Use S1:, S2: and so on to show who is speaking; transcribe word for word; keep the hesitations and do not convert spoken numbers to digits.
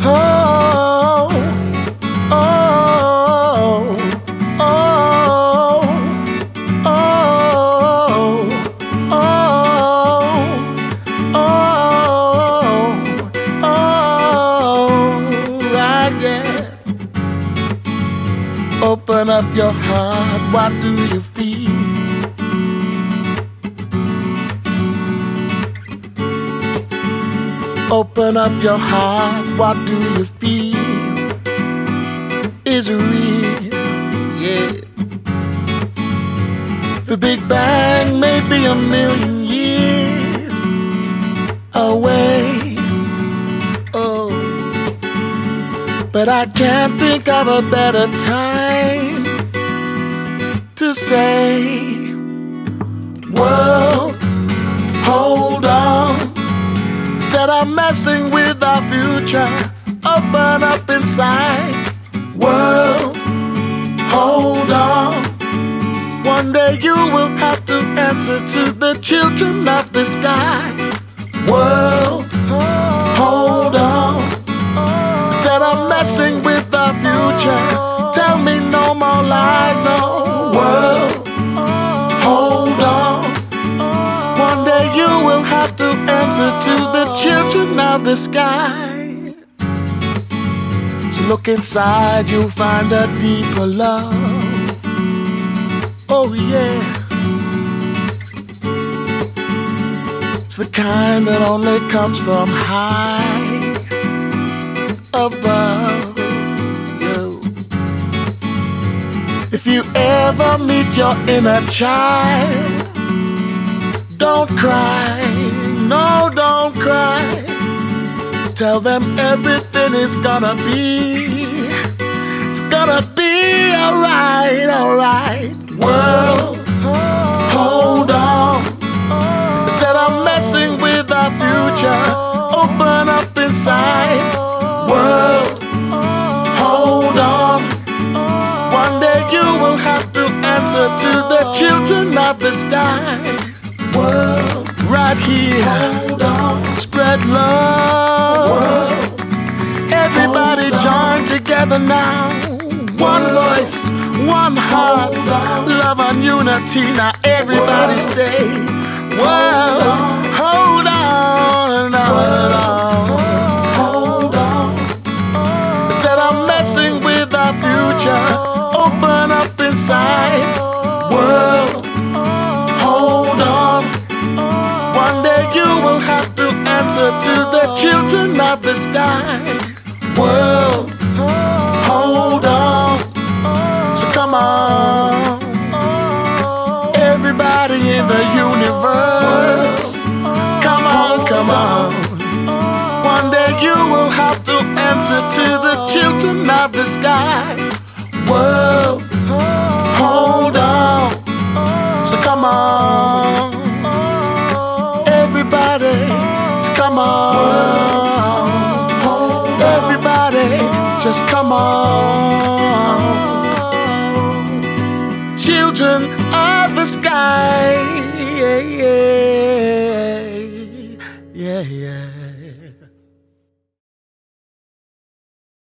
S1: Oh, oh, oh, oh, oh, oh, oh, right, yeah. Open up your heart, what do you feel? Open up your heart, what do you feel? Is it real? Yeah. The Big Bang may be a million years away. Oh, but I can't think of a better time to say, world, hold on. Instead of messing with our future, open up inside. World, hold on. One day you will have to answer to the children of the sky. World, hold on. Instead of messing with our future, tell me no more lies, no. World, hold on. One day you will have to answer to the children of the sky. So look inside, you'll find a deeper love. Oh yeah, it's the kind that only comes from high above you. If you ever meet your inner child, don't cry, no, don't cry. Tell them everything is gonna be, it's gonna be alright, alright. World, hold on. Instead of messing with our future, open up inside. World, hold on. One day you will have to answer to the children of the sky. World, right here, hold on. Spread love. World, everybody join together now. One voice, one heart, love and unity. Now everybody say, world, hold on, hold on, hold on. Instead of messing with our future, open up inside. World, hold on. One day you will have to answer to the children of the sky. World, hold on. So come on, everybody in the universe. Come on, come on. One day you will have to answer to the children of the sky. World, hold on. So come on, everybody, come on. Everybody, just come on.